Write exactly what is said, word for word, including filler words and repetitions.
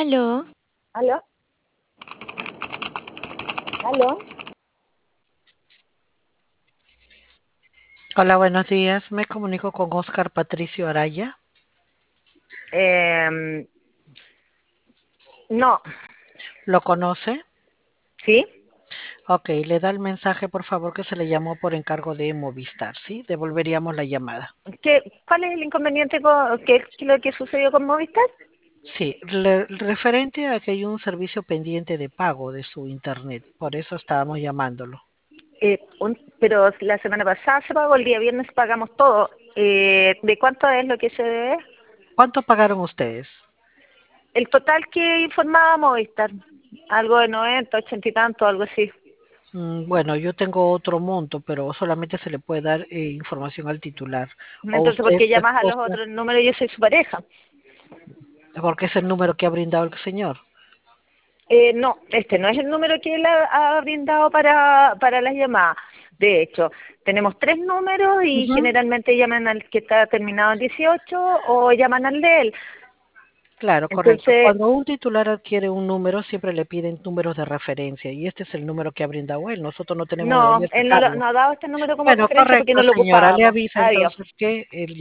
Aló, ¿Aló? ¿Aló? Hola, buenos días. Me comunico con Oscar Patricio Araya. Eh, no, ¿Lo conoce? ¿sí? Ok, le da el mensaje, por favor, que se le llamó por encargo de Movistar, ¿sí? Devolveríamos la llamada. ¿Qué, ¿Cuál es el inconveniente con qué, qué es lo que sucedió con Movistar? Sí, le- referente a que hay un servicio pendiente de pago de su internet, por eso estábamos llamándolo. Eh, un- pero la semana pasada se pagó, el día viernes pagamos todo. Eh, ¿de cuánto es lo que se debe? ¿Cuánto pagaron ustedes? El total que informaba Movistar, algo de noventa, ochenta y tanto, algo así. Mm, bueno, yo tengo otro monto, pero solamente se le puede dar eh, información al titular. O Entonces, ¿por usted, qué su llamas a los esposa, otros números? Yo soy su pareja. porque es el número que ha brindado el señor. Eh, no, este no es el número que él ha, ha brindado para, para las llamadas. De hecho, tenemos tres números y Ujú. generalmente llaman al que está terminado en dieciocho o llaman al de él. Claro, correcto. Entonces, Cuando un titular adquiere un número, siempre le piden números de referencia y este es el número que ha brindado él. Nosotros no tenemos de no, dónde él no, lo- sacarlo. no ha dado este número como Bueno, referencia porque correcto, no lo señora. Le ocupábamos. avisa Adiós. entonces que el